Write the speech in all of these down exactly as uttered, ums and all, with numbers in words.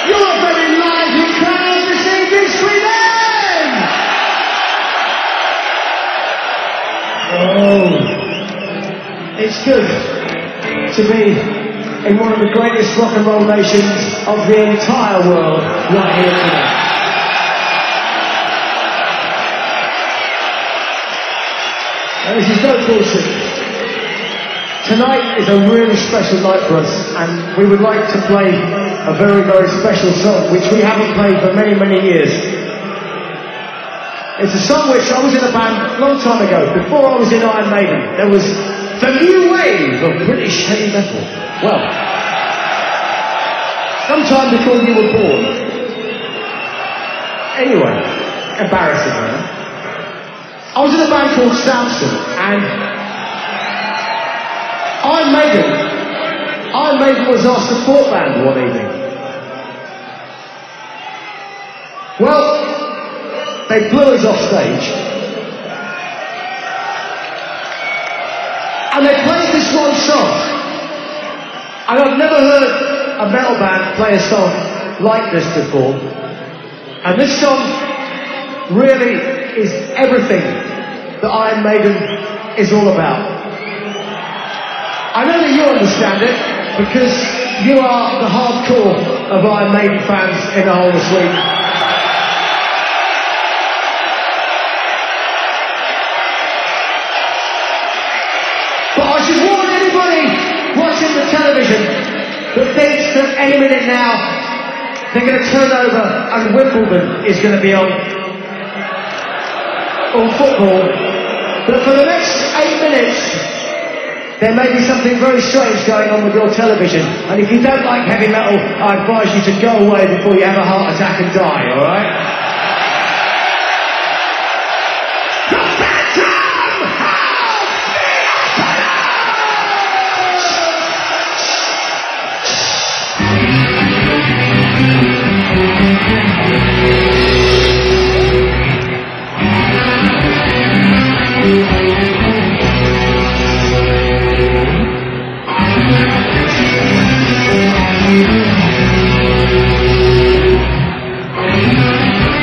You're a very lively crowd this evening, Sweden! Oh, it's good to be in one of the greatest rock and roll nations of the entire world right here tonight. Now, this is no bullshit. Tonight is a really special night for us, and we would like to play a very, very special song, which we haven't played for many, many years. It's a song which I was in a band a long time ago, before I was in Iron Maiden. There was the new wave of British heavy metal. Well, sometime before you were born. Anyway, embarrassing, man. I was in a band called Samson, and Iron Maiden, Iron Maiden was our support band one evening. Well, they blew us off stage. And they played this one song. And I've never heard a metal band play a song like this before. And this song really is everything that Iron Maiden is all about. I know that you understand it, because you are the hardcore of Iron Maiden fans in the whole of Sweden. But I should warn anybody watching the television that thinks that any minute now they're going to turn over and Wimbledon is going to be on, or football. But for the next eight minutes, there may be something very strange going on with your television, and if you don't like heavy metal, I advise you to go away before you have a heart attack and die, alright? We'll be right back.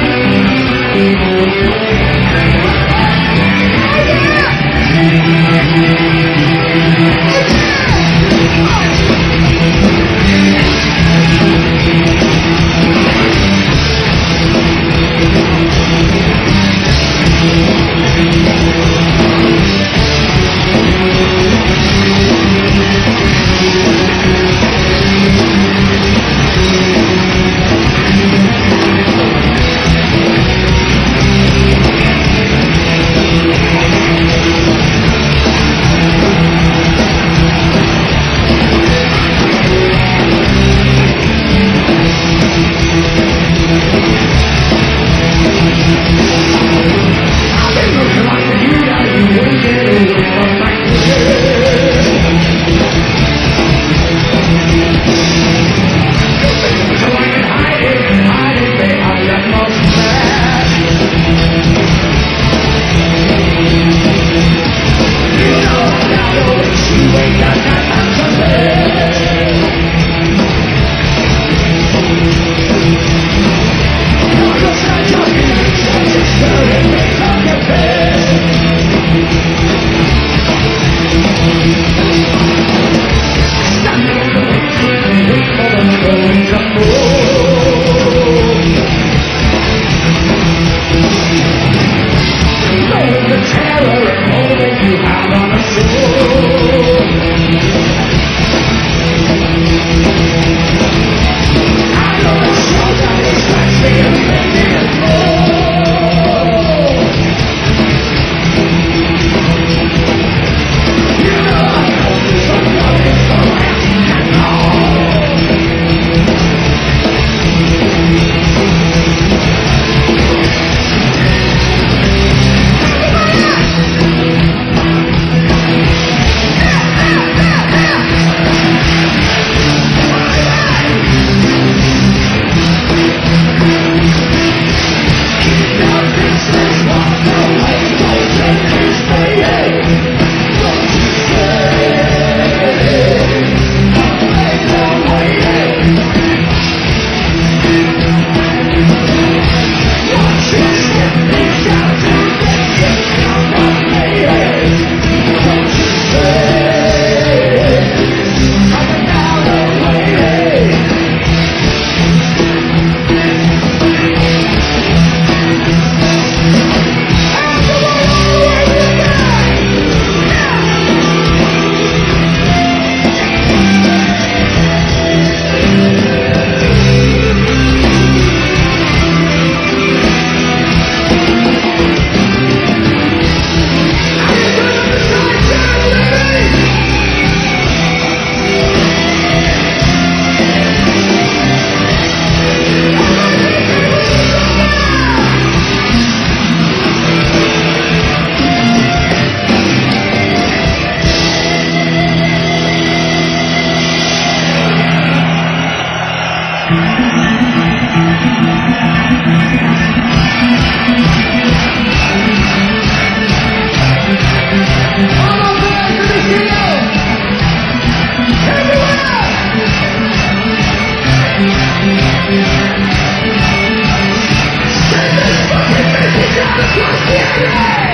Just get ready!